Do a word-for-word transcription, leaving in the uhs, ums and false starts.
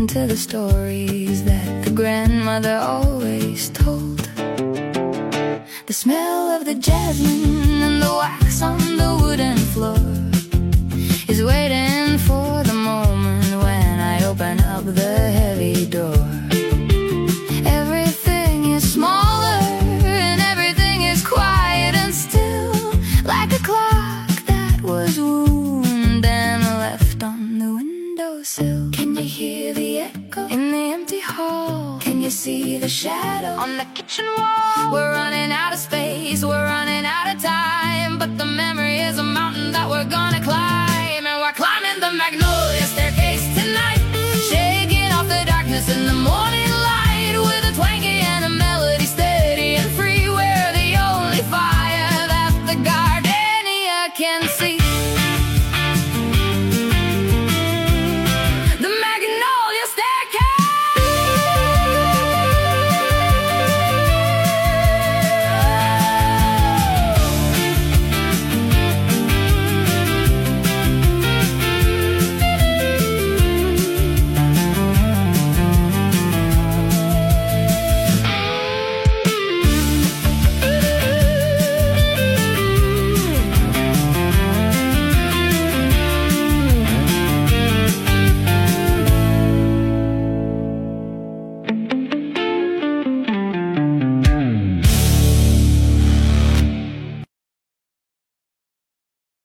listen to the stories that the grandmother always told. The smell of the jasmine and the wax on the wooden floor is waiting for the moment when I open up the heavy door. Everything is smaller and everything is quiet and still, like a clock that was wound and left on the windowsill. Can you hear the echo in the empty hall? Can you see the shadow on the kitchen wall? We're running out of space, we're running out of time, but the memory is a mountain that we're gonna climb.